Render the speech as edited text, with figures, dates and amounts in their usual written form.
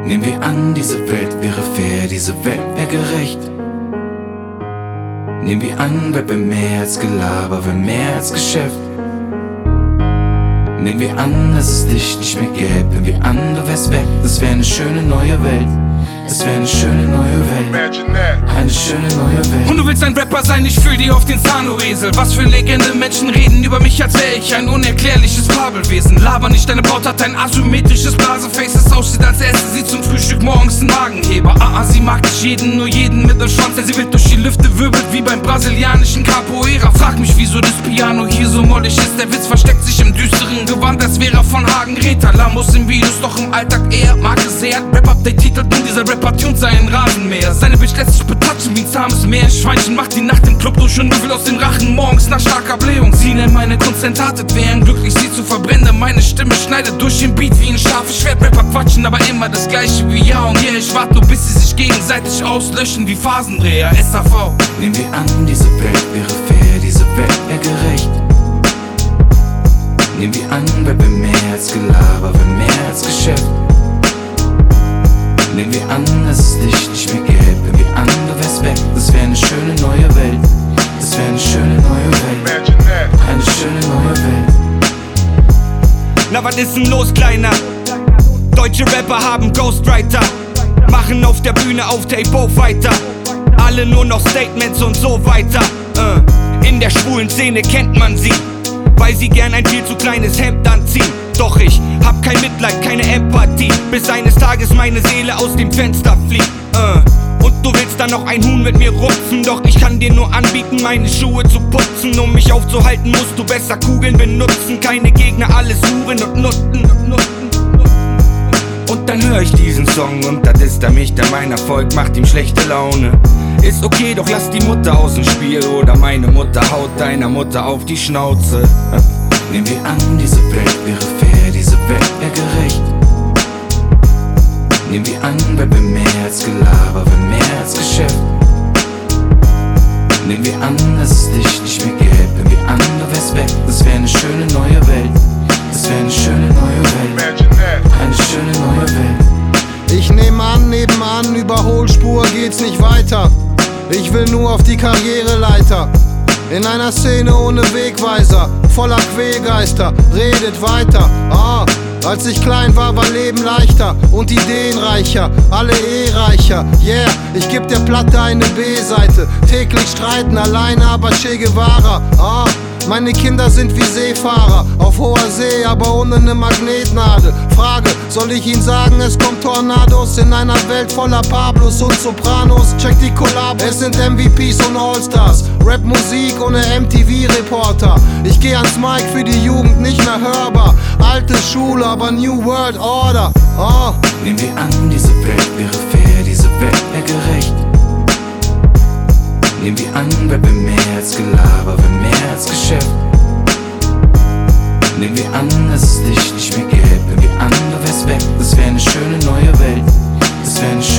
Nehmen wir an, diese Welt wäre fair, diese Welt wäre gerecht. Nehmen wir an, Rap wäre mehr als Gelaber, wäre mehr als Geschäft. Nehmen wir an, dass es dich nicht mehr gäbe. Nehmen wir an, du wärst weg, das wäre eine schöne neue Welt. Es wäre eine schöne neue Welt, eine schöne neue Welt. Und du willst ein Rapper sein, ich fühl dich auf den Zahnurresel. Was für Legende, Menschen reden über mich, als wär ich ein unerklärliches Fabelwesen. Laber nicht, deine Braut hat ein asymmetrisches Blaseface, das aussieht, als esse sie zum Frühstück morgens einen Magenheber. Sie mag nicht jeden, nur jeden mit nem Schwanz, der sie wild durch die Lüfte wirbelt, wie beim brasilianischen Capoeira. Frag mich, wieso das Piano hier so mollig ist. Der Witz versteckt sich im düsteren Gewand, als wäre von Hagen Greta. Lamos im Videos, doch im Alltag eher Marke sehr. Rap-Update titelt nun dieser Rapper tunt seinen Rasenmäher. Seine Bitch lässt sich betatschen wie ein zahmes Meer. Ein Schweinchen macht die Nacht im Club durch und Müffel aus dem Rachen morgens nach starker Blähung. Sie nennt meine Kunst enttartet, wären glücklich sie zu verbrennen. Meine Stimme schneidet durch den Beat wie ein scharfes Schwert. Rapper quatschen, aber immer das gleiche wie ja und yeah. Ich warte nur, bis sie sich gegenseitig auslöschen wie Phasendreher. SAV. Nehmen wir an, diese Welt wäre fair, diese Welt wäre gerecht. Nehmen wir an, Rap wäre mehr als Gelaber, wäre mehr als Geschäft. Nehmen wir an, dass es dich nicht mehr gäbe. Nehmen wir an, du wärst weg, das wäre eine schöne neue Welt. Das wäre eine schöne neue Welt, eine schöne neue Welt. Na, was ist denn los, Kleiner? Deutsche Rapper haben Ghostwriter, machen auf der Bühne auf Tape auf weiter. Alle nur noch Statements und so weiter. In der schwulen Szene kennt man sie, weil sie gern ein viel zu kleines Hemd anziehen. Doch ich hab kein Mitleid, keine Empathie, bis eines Tages meine Seele aus dem Fenster fliegt. Und du willst dann noch ein Huhn mit mir rupfen, doch ich kann dir nur anbieten, meine Schuhe zu putzen. Um mich aufzuhalten, musst du besser Kugeln benutzen. Keine Gegner, alles Huren und Nutten. Und dann hör ich diesen Song und das ist er mich, der mein Erfolg macht ihm schlechte Laune. Ist okay, doch lass die Mutter aus dem Spiel, oder meine Mutter haut deiner Mutter auf die Schnauze. Nehmen wir an, diese Welt wäre fair, diese Welt wäre gerecht. Nehmen wir an, Rap wäre mehr als Gelaber, wäre mehr als Geschäft. Nehmen wir an, dass es dich nicht mehr gäbe. Nehmen wir an, du wärst weg, das wäre eine schöne neue Welt. Das wäre eine schöne neue Welt, eine schöne neue Welt. Ich nehme an, nebenan, Überholspur geht's nicht weiter. Ich will nur auf die Karriereleiter. In einer Szene ohne Wegweiser, voller Quälgeister, redet weiter. Als ich klein war, war Leben leichter und Ideen reicher, alle reicher. Yeah, ich geb der Platte eine B-Seite. Täglich streiten, alleine aber Che Guevara. Meine Kinder sind wie Seefahrer, auf hoher See, aber ohne ne Magnetnadel. Frage, soll ich ihnen sagen, es kommt Tornados in einer Welt voller Pablos und Sopranos? Check die Kollabos, es sind MVPs und Allstars. Rap-Musik ohne MTV-Reporter. Ich geh ans Mic, für die Jugend nicht mehr hörbar. Alte Schule, aber New World Order. Nehmen wir an, diese Welt wäre fair, diese Welt wäre gerecht. Nehmen wir an, Rap wäre mehr als Gelaber, wäre mehr als Geschäft. Nehmen wir an, dass es dich nicht mehr gäbe. Nehmen wir an, du wärst weg, das wäre eine schöne neue Welt. Das wäre eine